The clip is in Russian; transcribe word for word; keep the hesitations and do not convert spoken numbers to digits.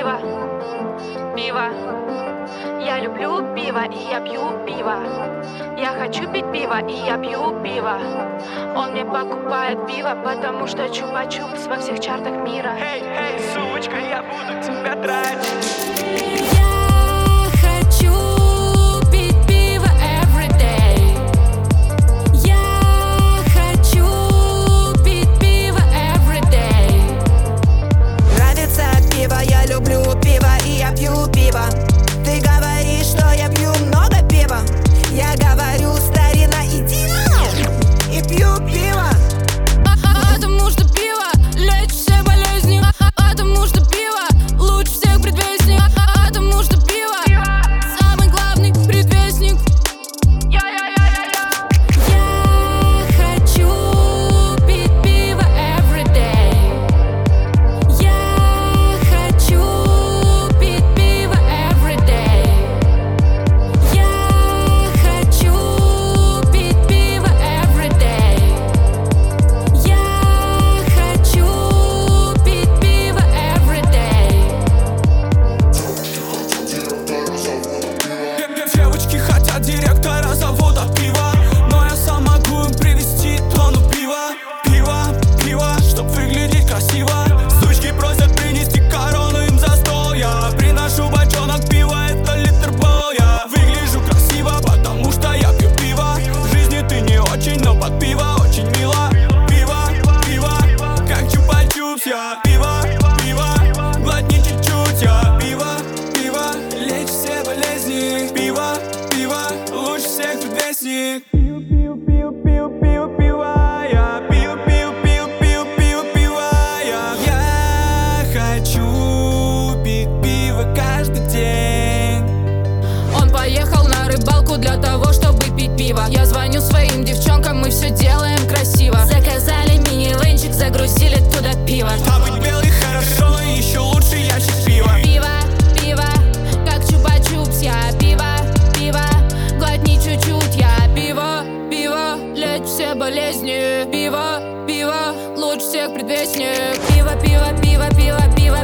пиво, пиво. Я люблю пиво, и я пью пиво. Я хочу пить пиво, и я пью пиво. Он мне покупает пиво, потому что чупа-чупс во всех чартах мира. Эй, эй, сучка, я буду тебя тратить. Директора завода пива, но я сам могу им привезти тонну пива. Пиво, пиво, чтоб выглядеть красиво. Сучки просят принести корону им за стол. Я приношу бочонок пива, это литр бол. Я выгляжу красиво, потому что я пью пиво. В жизни ты не очень, но под пиво очень мило. Пиво, пиво, как чупа-чупс. Я пиво, пиво, глотни чуть-чуть. Я пиво, пиво, лечь все болезни. Пиво, пиво, лучше всех предвестник. Пью, пью, пью, пью, пью, пиво. Я пью, пью, пью, пью, пью, пиво. Я, я хочу пить пиво каждый день. Он поехал на рыбалку для того, чтобы пить пиво. Я звоню своим девчонкам, мы все делаем красиво. Заказали мини-венчик, загрузили туда пиво. А быть белый хорошо, и еще лучше ящик пива. Пиво, пиво, как чупа-чупс. Я пиво, пиво, глотни чуть-чуть. Я пиво, пиво, лечь все болезни. Пиво, пиво, лучше всех предвестник. Пиво, пиво, пиво, пиво, пиво,